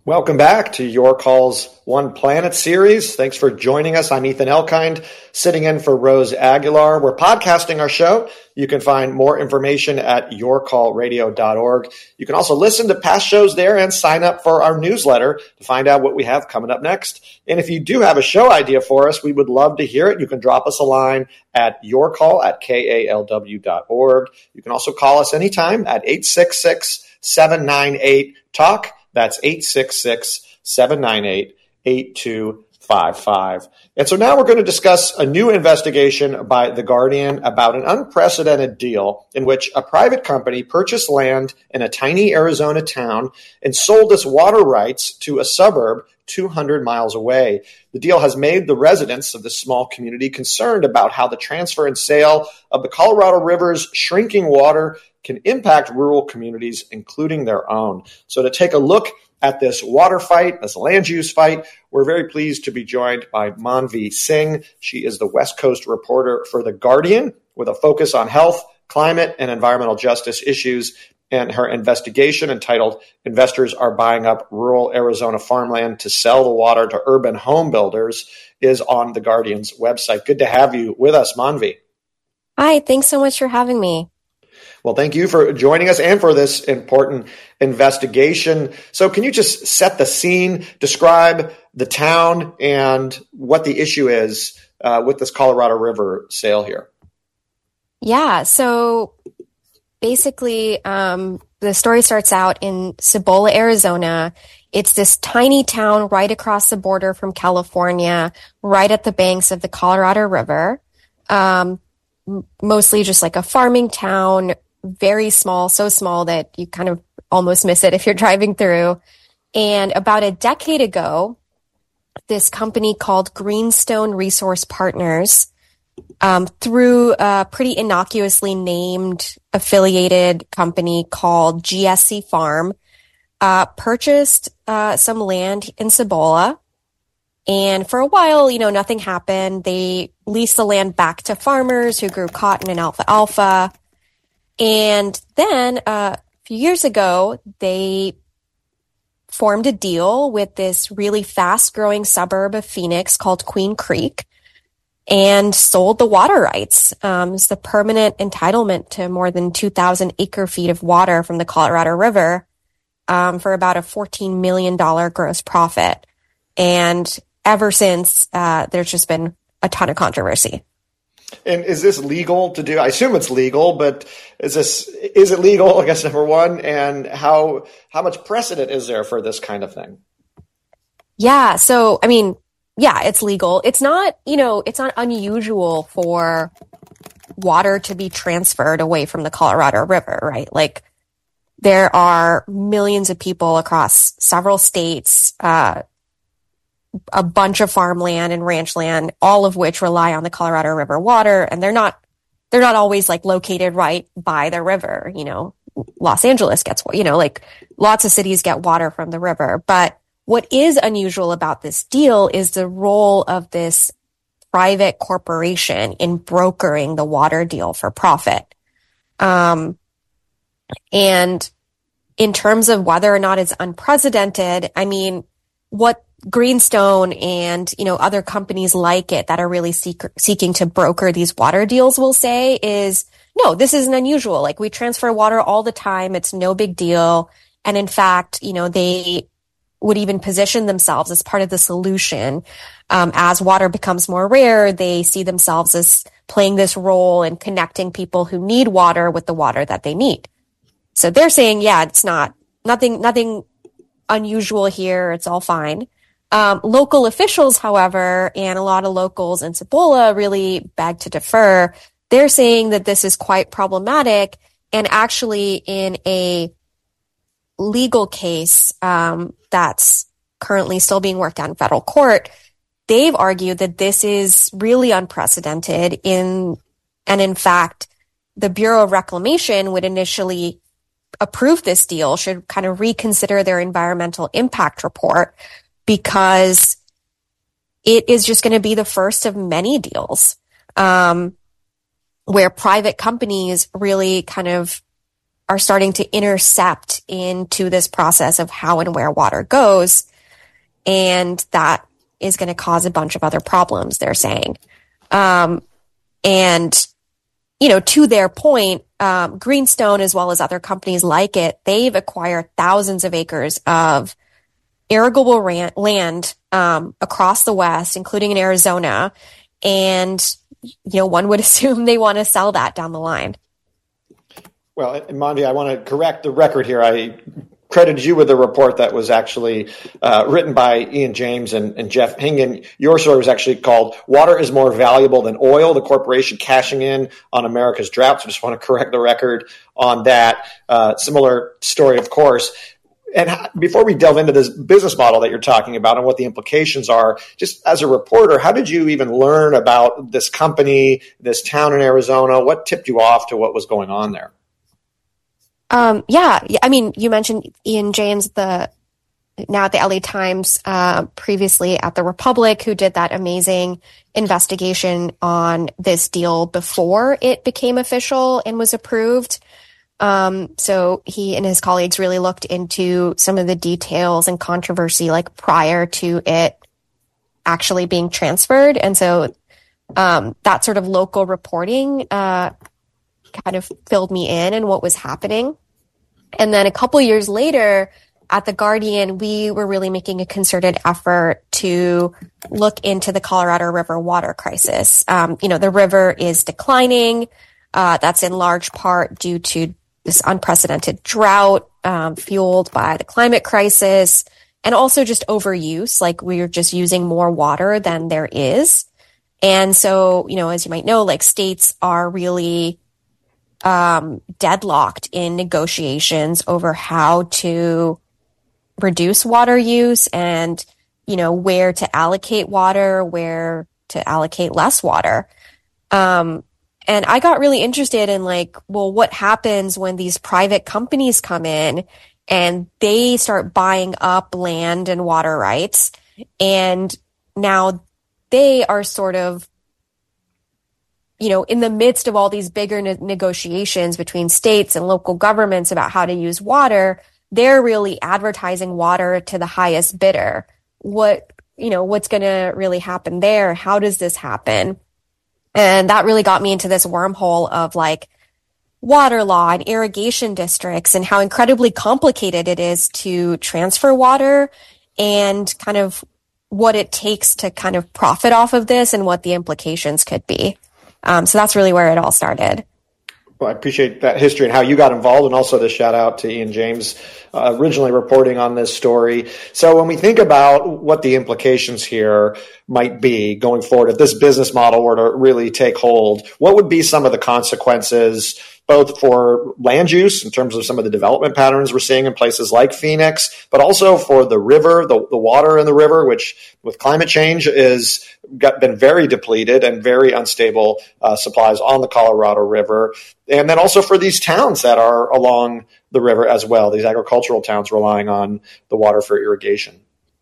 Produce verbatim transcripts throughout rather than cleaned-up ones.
Welcome back to Your Calls One Planet series. Thanks for joining us. I'm Ethan Elkind, sitting in for Rose Aguilar. We're podcasting our show. You can find more information at your call radio dot org. You can also listen to past shows there and sign up for our newsletter to find out what we have coming up next. And if you do have a show idea for us, we would love to hear it. You can drop us a line at yourcall at K A L W dot org. You can also call us anytime at eight six six, seven nine eight, talk. That's eight six six, seven nine eight, eight two five five. And so now we're going to discuss a new investigation by The Guardian about an unprecedented deal in which a private company purchased land in a tiny Arizona town and sold its water rights to a suburb two hundred miles away. The deal has made the residents of this small community concerned about how the transfer and sale of the Colorado River's shrinking water can impact rural communities, including their own. So to take a look at this water fight, this land use fight, we're very pleased to be joined by Manvi Singh. She is the West Coast reporter for The Guardian with a focus on health, climate, and environmental justice issues. And her investigation, entitled Investors Are Buying Up Rural Arizona Farmland to Sell the Water to Urban Home Builders, is on The Guardian's website. Good to have you with us, Manvi. Hi, thanks so much for having me. Well, thank you for joining us and for this important investigation. So can you just set the scene, describe the town and what the issue is uh, with this Colorado River sale here? Yeah, so basically um, the story starts out in Cibola, Arizona. It's this tiny town right across the border from California, right at the banks of the Colorado River. Um, mostly just like a farming town, very small, so small that you kind of almost miss it if you're driving through. And about a decade ago, this company called Greenstone Resource Partners, um, through a pretty innocuously named affiliated company called G S C Farm, uh, purchased uh, some land in Cibola. And for a while, you know, nothing happened. They leased the land back to farmers who grew cotton and alfalfa. And then uh, a few years ago, they formed a deal with this really fast-growing suburb of Phoenix called Queen Creek and sold the water rights. Um, it's the permanent entitlement to more than two thousand acre feet of water from the Colorado River um, for about a fourteen million dollars gross profit. And ever since, uh, there's just been a ton of controversy. And is this legal to do? I assume it's legal, but is this is it legal? I guess number one, and how how much precedent is there for this kind of thing? Yeah, so I mean, yeah, it's legal. It's not, you know, it's not unusual for water to be transferred away from the Colorado River, right? Like there are millions of people across several states, uh, a bunch of farmland and ranch land, all of which rely on the Colorado River water. And they're not, they're not always like located right by the river. You know, Los Angeles gets, you know, like lots of cities get water from the river. But what is unusual about this deal is the role of this private corporation in brokering the water deal for profit. Um, and in terms of whether or not it's unprecedented, I mean, what Greenstone and, you know, other companies like it that are really seek, seeking to broker these water deals will say is, no, this isn't unusual. Like we transfer water all the time. It's no big deal. And in fact, you know, they would even position themselves as part of the solution. Um, as water becomes more rare, they see themselves as playing this role in connecting people who need water with the water that they need. So they're saying, yeah, it's not nothing, nothing unusual here. It's all fine. Um, local officials, however, and a lot of locals in Cibola really beg to defer. They're saying that this is quite problematic, and actually in a legal case um, that's currently still being worked out in federal court, they've argued that this is really unprecedented in, and in fact, the Bureau of Reclamation would initially approve this deal, should kind of reconsider their environmental impact report, because it is just going to be the first of many deals um, where private companies really kind of are starting to intercept into this process of how and where water goes. And that is going to cause a bunch of other problems, they're saying. Um, and, you know, to their point, um, Greenstone, as well as other companies like it, they've acquired thousands of acres of irrigable ran- land um, across the West, including in Arizona. And, you know, one would assume they want to sell that down the line. Well, Manvi, I want to correct the record here. I credited you with a report that was actually uh, written by Ian James and, and Jeff Hingen. Your story was actually called "Water is More Valuable Than Oil, the Corporation Cashing In on America's Drought." So I just want to correct the record on that. Uh, similar story, of course. And before we delve into this business model that you're talking about and what the implications are, just as a reporter, how did you even learn about this company, this town in Arizona? What tipped you off to what was going on there? Um, yeah, I mean, you mentioned Ian James, the now at the L A Times, uh, previously at the Republic, who did that amazing investigation on this deal before it became official and was approved. Um, so he and his colleagues really looked into some of the details and controversy like prior to it actually being transferred. And so, um, that sort of local reporting, uh, kind of filled me in and what was happening. And then a couple years later at The Guardian, we were really making a concerted effort to look into the Colorado River water crisis. Um, you know, the river is declining. Uh, that's in large part due to this unprecedented drought, um, fueled by the climate crisis and also just overuse. Like we're just using more water than there is. And so, you know, as you might know, like states are really Um, deadlocked in negotiations over how to reduce water use and, you know, where to allocate water, where to allocate less water. Um, and I got really interested in like, well, what happens when these private companies come in and they start buying up land and water rights, and now they are sort of, you know, in the midst of all these bigger ne- negotiations between states and local governments about how to use water, they're really advertising water to the highest bidder. What, you know, what's going to really happen there? How does this happen? And that really got me into this wormhole of like water law and irrigation districts and how incredibly complicated it is to transfer water and kind of what it takes to kind of profit off of this and what the implications could be. Um, so that's really where it all started. Well, I appreciate that history and how you got involved, and also the shout out to Ian James, uh, originally reporting on this story. So when we think about what the implications here might be going forward, if this business model were to really take hold, what would be some of the consequences, both for land use in terms of some of the development patterns we're seeing in places like Phoenix, but also for the river, the, the water in the river, which with climate change is got, been very depleted and very unstable uh, supplies on the Colorado River. And then also for these towns that are along the river as well, these agricultural towns relying on the water for irrigation.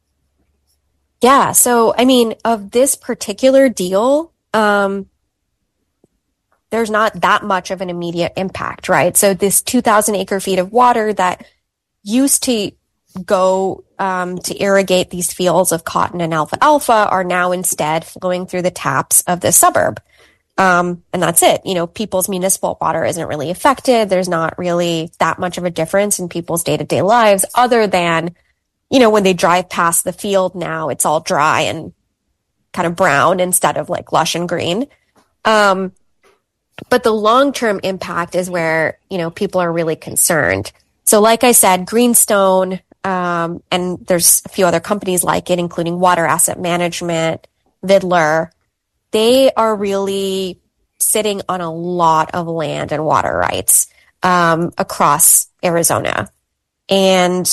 Yeah. So, I mean, of this particular deal, um, there's not that much of an immediate impact, right? So this two thousand acre feet of water that used to go um, to irrigate these fields of cotton and alfalfa are now instead flowing through the taps of the suburb. Um, and that's it. You know, people's municipal water isn't really affected. There's not really that much of a difference in people's day-to-day lives other than, you know, when they drive past the field now, it's all dry and kind of brown instead of like lush and green. Um, But the long-term impact is where, you know, people are really concerned. So like I said, Greenstone, um, and there's a few other companies like it, including Water Asset Management, Vidler, they are really sitting on a lot of land and water rights um, across Arizona. And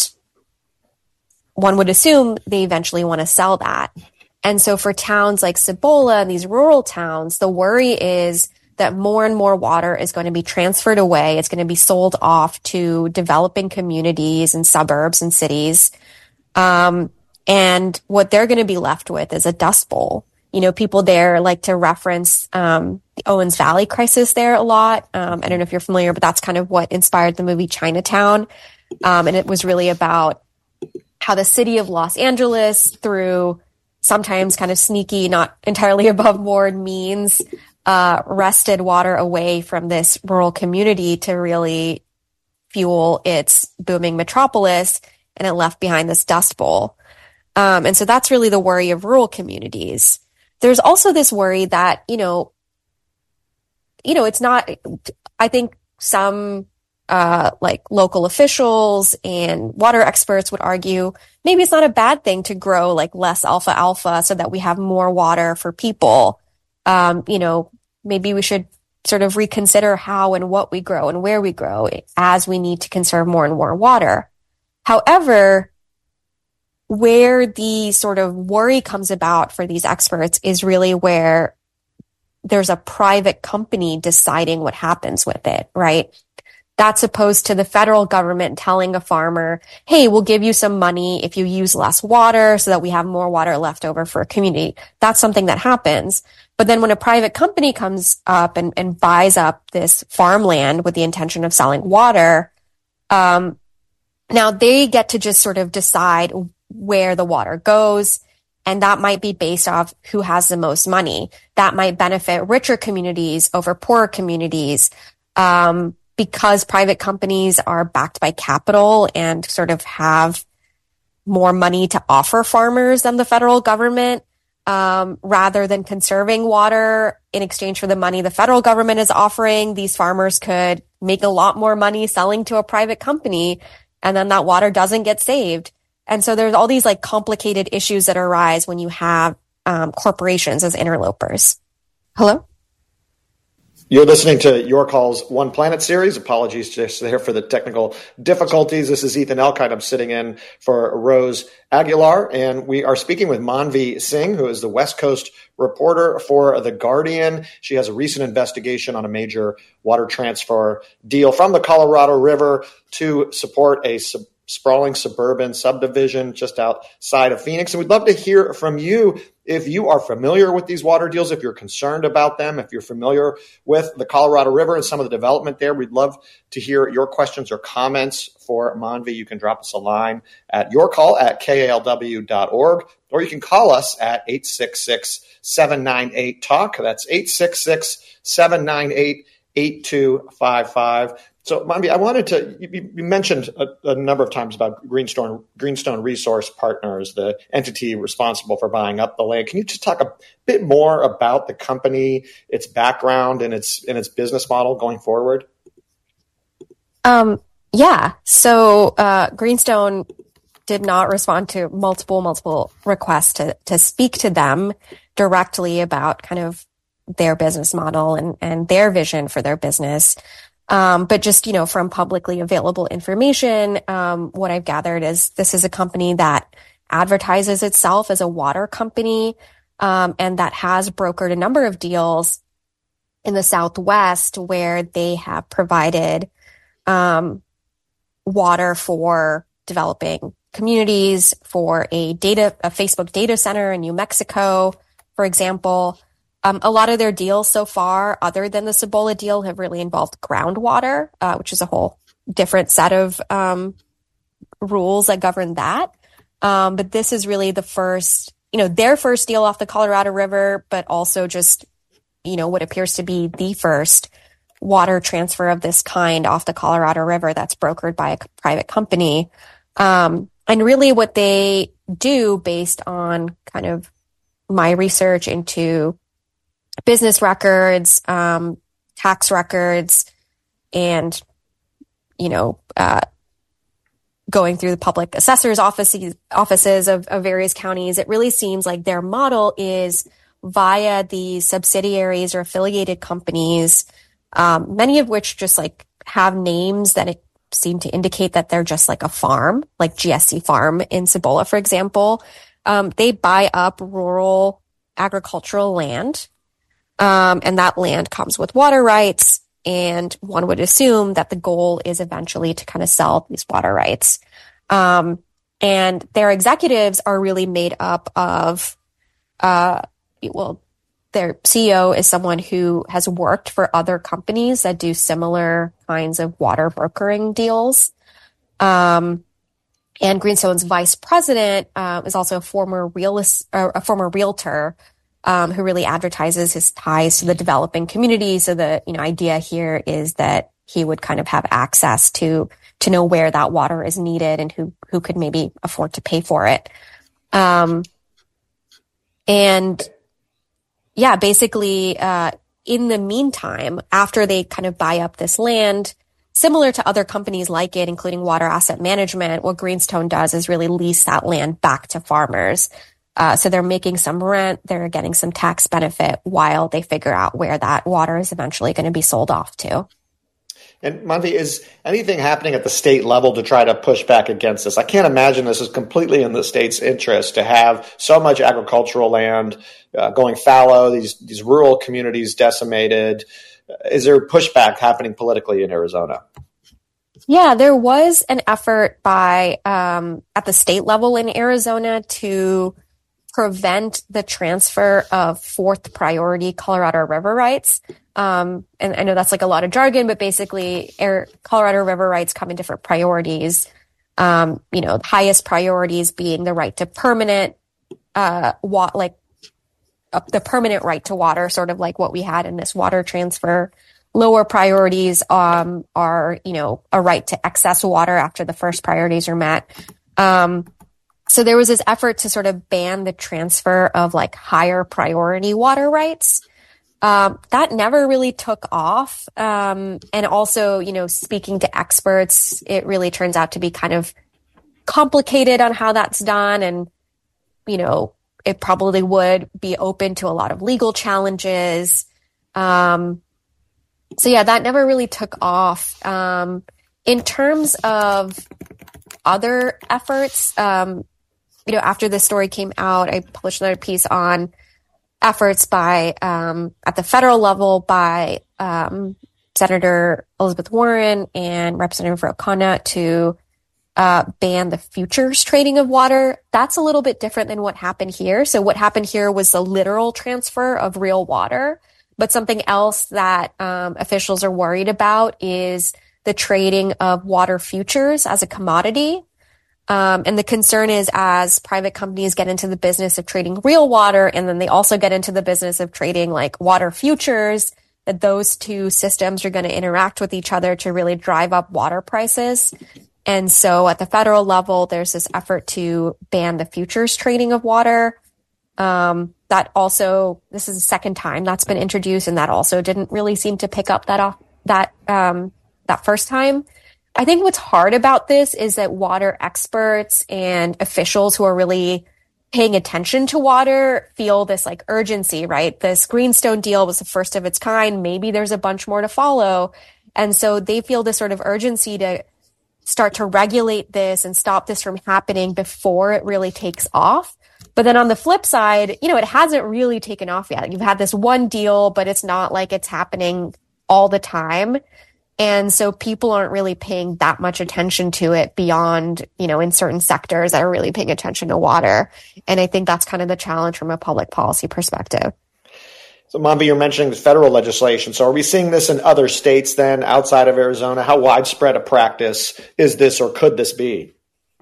one would assume they eventually want to sell that. And so for towns like Cibola and these rural towns, the worry is that more and more water is going to be transferred away. It's going to be sold off to developing communities and suburbs and cities. Um, and what they're going to be left with is a dust bowl. You know, people there like to reference um, the Owens Valley crisis there a lot. Um, I don't know if you're familiar, but that's kind of what inspired the movie Chinatown. Um, and it was really about how the city of Los Angeles, through sometimes kind of sneaky, not entirely above board means, uh, wrested water away from this rural community to really fuel its booming metropolis, and it left behind this dust bowl. Um, and so that's really the worry of rural communities. There's also this worry that, you know, you know, it's not, I think some, uh, like local officials and water experts would argue, maybe it's not a bad thing to grow like less alfalfa so that we have more water for people. Um, you know, maybe we should sort of reconsider how and what we grow and where we grow as we need to conserve more and more water. However, where the sort of worry comes about for these experts is really where there's a private company deciding what happens with it, right? That's opposed to the federal government telling a farmer, hey, we'll give you some money if you use less water so that we have more water left over for a community. That's something that happens. But then when a private company comes up and, and buys up this farmland with the intention of selling water, um, now they get to just sort of decide where the water goes. And that might be based off who has the most money. That might benefit richer communities over poorer communities, um, because private companies are backed by capital and sort of have more money to offer farmers than the federal government. Um, rather than conserving water in exchange for the money the federal government is offering, these farmers could make a lot more money selling to a private company, and then that water doesn't get saved. And so there's all these like complicated issues that arise when you have um, corporations as interlopers. Hello? You're listening to Your Call's One Planet series. Apologies just there for the technical difficulties. This is Ethan Elkind. I'm sitting in for Rose Aguilar, and we are speaking with Manvi Singh, who is the West Coast reporter for The Guardian. She has a recent investigation on a major water transfer deal from the Colorado River to support a sub- sprawling suburban subdivision just outside of Phoenix. And we'd love to hear from you if you are familiar with these water deals, if you're concerned about them, if you're familiar with the Colorado River and some of the development there. We'd love to hear your questions or comments for Manvi. You can drop us a line at yourcall at K A L W dot org, or you can call us at eight six six, seven nine eight, talk. That's eight six six, seven nine eight, eight two five five. So, Manvi, I wanted to, you, you mentioned a, a number of times about Greenstone, Greenstone Resource Partners, the entity responsible for buying up the land. Can you just talk a bit more about the company, its background, and its and its business model going forward? Um, yeah. So, uh, Greenstone did not respond to multiple, multiple requests to, to speak to them directly about kind of their business model and, and their vision for their business. Um, but just, you know, from publicly available information, um, what I've gathered is this is a company that advertises itself as a water company, um, and that has brokered a number of deals in the Southwest where they have provided, um, water for developing communities, for a data, a Facebook data center in New Mexico, for example. Um, a lot of their deals so far, other than the Cibola deal, have really involved groundwater, uh, which is a whole different set of um, rules that govern that. Um, but this is really the first, you know, their first deal off the Colorado River, but also just, you know, what appears to be the first water transfer of this kind off the Colorado River that's brokered by a private company. Um, and really what they do, based on kind of my research into business records, um, tax records, and, you know, uh, going through the public assessor's offices, offices of, of various counties, it really seems like their model is via the subsidiaries or affiliated companies, um, many of which just like have names that it seem to indicate that they're just like a farm, like G S C Farm in Cibola, for example. Um, they buy up rural agricultural land. Um, and that land comes with water rights, and one would assume that the goal is eventually to kind of sell these water rights. Um, and their executives are really made up of, uh, well, their C E O is someone who has worked for other companies that do similar kinds of water brokering deals. Um, and Greenstone's vice president uh, is also a former realist, uh, a former realtor um, who really advertises his ties to the developing community. So the you know idea here is that he would kind of have access to to know where that water is needed and who who could maybe afford to pay for it. Um, and yeah, basically, uh, in the meantime, after they kind of buy up this land, similar to other companies like it, including Water Asset Management, what Greenstone does is really lease that land back to farmers. Uh, so they're making some rent, they're getting some tax benefit while they figure out where that water is eventually going to be sold off to. And Manvi, is anything happening at the state level to try to push back against this? I can't imagine this is completely in the state's interest to have so much agricultural land uh, going fallow, these these rural communities decimated. Is there pushback happening politically in Arizona? Yeah, there was an effort by um, at the state level in Arizona to prevent the transfer of fourth priority Colorado River rights. Um, and I know that's like a lot of jargon, but basically Air, Colorado River rights come in different priorities. Um, you know, highest priorities being the right to permanent, uh, wa- like uh, the permanent right to water, sort of like what we had in this water transfer. Lower priorities, um, are, you know, a right to excess water after the first priorities are met. Um, so there was this effort to sort of ban the transfer of like higher priority water rights. Um, that never really took off. Um, and also, you know, speaking to experts, it really turns out to be kind of complicated on how that's done. And, you know, it probably would be open to a lot of legal challenges. Um, so yeah, that never really took off. Um, in terms of other efforts, um, you know, after this story came out, I published another piece on efforts by, um, at the federal level by, um, Senator Elizabeth Warren and Representative Ro Khanna to, uh, ban the futures trading of water. That's a little bit different than what happened here. So what happened here was the literal transfer of real water, but something else that, um, officials are worried about is the trading of water futures as a commodity. Um, and the concern is as private companies get into the business of trading real water, and then they also get into the business of trading like water futures, that those two systems are going to interact with each other to really drive up water prices. And so at the federal level, there's this effort to ban the futures trading of water. Um, that also, this is the second time that's been introduced, and that also didn't really seem to pick up that off, that, um, that first time. I think what's hard about this is that water experts and officials who are really paying attention to water feel this like urgency, right? This Greenstone deal was the first of its kind. Maybe there's a bunch more to follow. And so they feel this sort of urgency to start to regulate this and stop this from happening before it really takes off. But then on the flip side, you know, it hasn't really taken off yet. You've had this one deal, but it's not like it's happening all the time. And so people aren't really paying that much attention to it beyond, you know, in certain sectors that are really paying attention to water. And I think that's kind of the challenge from a public policy perspective. So, Manvi, you're mentioning the federal legislation. So are we seeing this in other states then outside of Arizona? How widespread a practice is this, or could this be?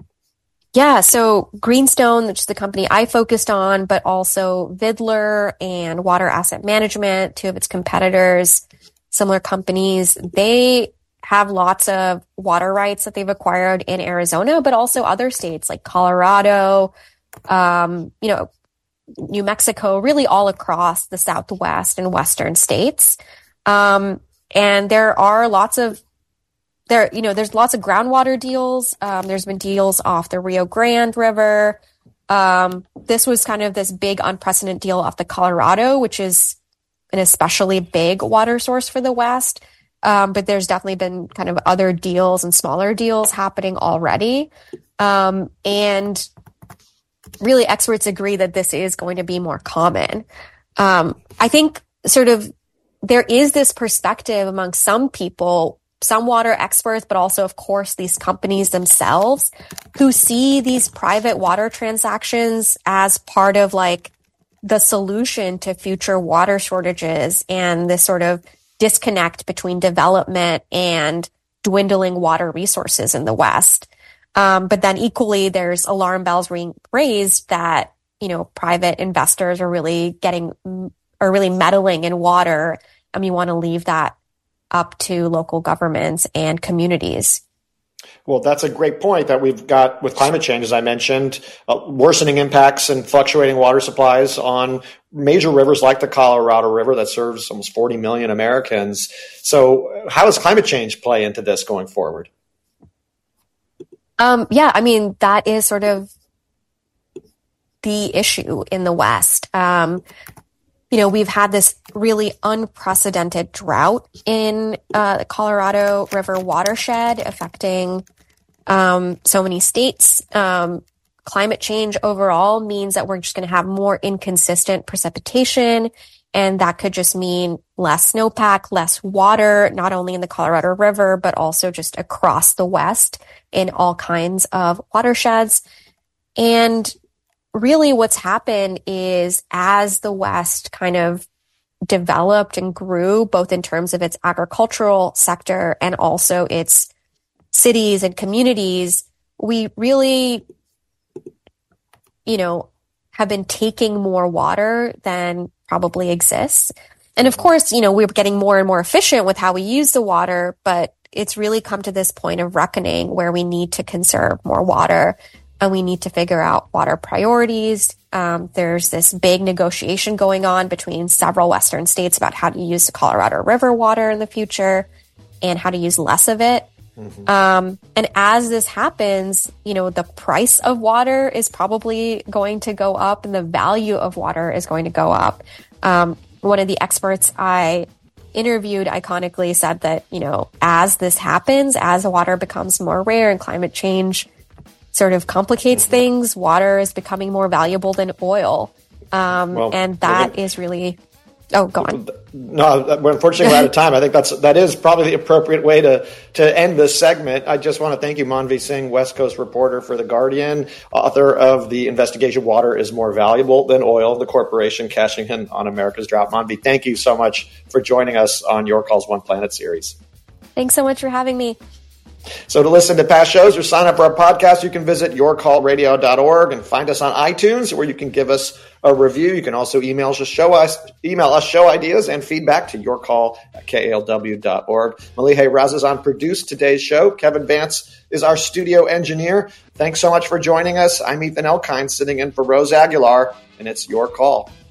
Yeah, so Greenstone, which is the company I focused on, but also Vidler and Water Asset Management, two of its competitors, similar companies, they have lots of water rights that they've acquired in Arizona, but also other states like Colorado, um, you know, New Mexico, really all across the Southwest and Western states. Um, and there are lots of there, you know, there's lots of groundwater deals. Um, there's been deals off the Rio Grande River. Um, this was kind of this big unprecedented deal off the Colorado, which is an especially big water source for the West. Um, but there's definitely been kind of other deals and smaller deals happening already. Um, and really experts agree that this is going to be more common. Um, I think sort of there is this perspective among some people, some water experts, but also, of course, these companies themselves who see these private water transactions as part of like the solution to future water shortages and this sort of disconnect between development and dwindling water resources in the West. Um, but then equally, there's alarm bells being raised that, you know, private investors are really getting, are really meddling in water. And we want to leave that up to local governments and communities. Well, that's a great point that we've got with climate change, as I mentioned, uh, worsening impacts and fluctuating water supplies on major rivers like the Colorado River that serves almost forty million Americans. So how does climate change play into this going forward? Um, yeah, I mean, that is sort of the issue in the West. Um, you know, we've had this really unprecedented drought in uh, the Colorado River watershed affecting um, so many states. Um, climate change overall means that we're just going to have more inconsistent precipitation, and that could just mean less snowpack, less water, not only in the Colorado River, but also just across the West in all kinds of watersheds. And really what's happened is as the West kind of developed and grew, both in terms of its agricultural sector and also its cities and communities, we really, you know, have been taking more water than probably exists. And of course, you know, we're getting more and more efficient with how we use the water, but it's really come to this point of reckoning where we need to conserve more water. And we need to figure out water priorities. Um, there's this big negotiation going on between several Western states about how to use the Colorado River water in the future and how to use less of it. Mm-hmm. Um, and as this happens, you know, the price of water is probably going to go up and the value of water is going to go up. Um, one of the experts I interviewed iconically said that, you know, as this happens, as water becomes more rare and climate change sort of complicates mm-hmm. things, water is becoming more valuable than oil. Um, well, and that is really, oh, go on. No, unfortunately, we're out of time. I think that's, that is probably the appropriate way to, to end this segment. I just want to thank you, Manvi Singh, West Coast reporter for The Guardian, author of the investigation, Water is More Valuable Than Oil, the corporation cashing in on America's drought. Manvi, thank you so much for joining us on Your Call's One Planet series. Thanks so much for having me. So to listen to past shows or sign up for our podcast, you can visit your call radio dot org and find us on iTunes, where you can give us a review. You can also email us, show us, email us show ideas and feedback to yourcall at K A L W dot org. Malihe Razazan produced today's show. Kevin Vance is our studio engineer. Thanks so much for joining us. I'm Ethan Elkind, sitting in for Rose Aguilar, and it's Your Call.